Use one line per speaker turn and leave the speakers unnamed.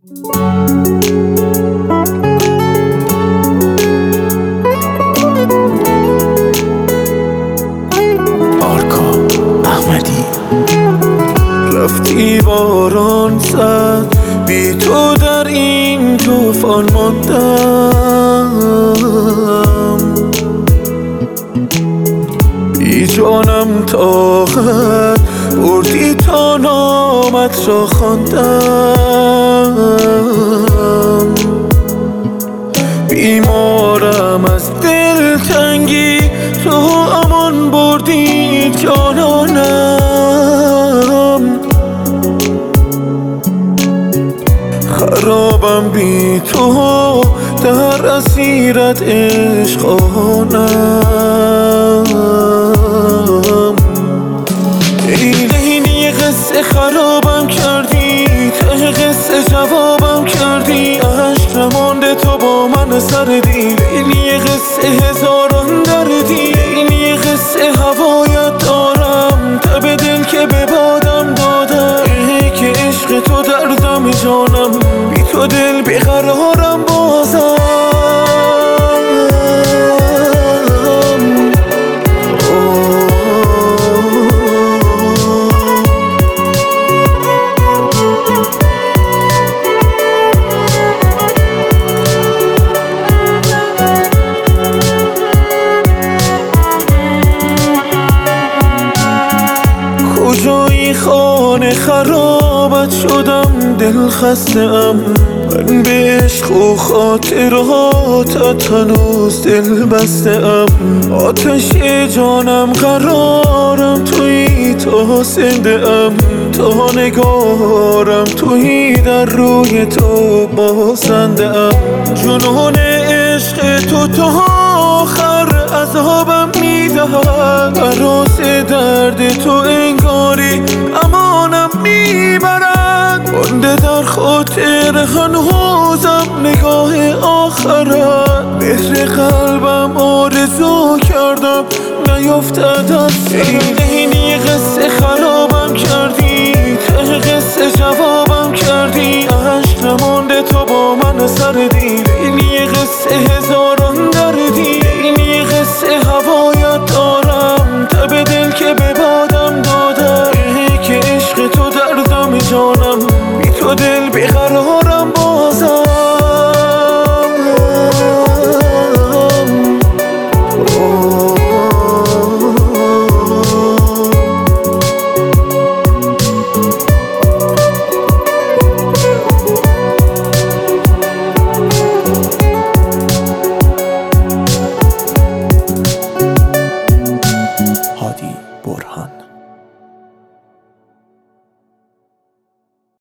آرکا احمدی.
رفتی باران زد، بی تو در این طوفان ماندم، بی جانم طاقت بردی تا نامت را خواندم. بیمارم از دلتنگی، تو امان بردی جانانم. خرابم بی تو در اسیرت عشقانم. اینه قصه خرابم کردی، ته قصه جوابم کردی، عشق نمانده تو با من سر دیل. اینه قصه هزاران دردی، اینه قصه هوایت دارم، تب دل که به بادم دادم. اینه که عشق تو دردم جانم، بی تو دل بیقرارم بازم. کجایی خانه خرابت شدم، دل خسته ام من به عشق و خاطراتت، هنوز دل بسته ام. آتش جانم قرارم تویی، تا زنده ام تا نگارم تویی، در روی تو بازنده ام. جنون عشق تو تا آخر عذابم میدهد، عروس درد تو انگاری امانم میبرد. مانده در خاطر هنوزم نگاه آخرت، مهر قلبم آرزو کردم نیفتد از اینه قصه خرابم کردی، ته قصه جوابم کردی، عشق نمانده تو با من سر دیل. اینه قصه هزاران دردی، اینه قصه هوایت دارم، تب دل که به بادم دادم. اینه که عشق تو دردم جانم، بی تو دل بیقرارم.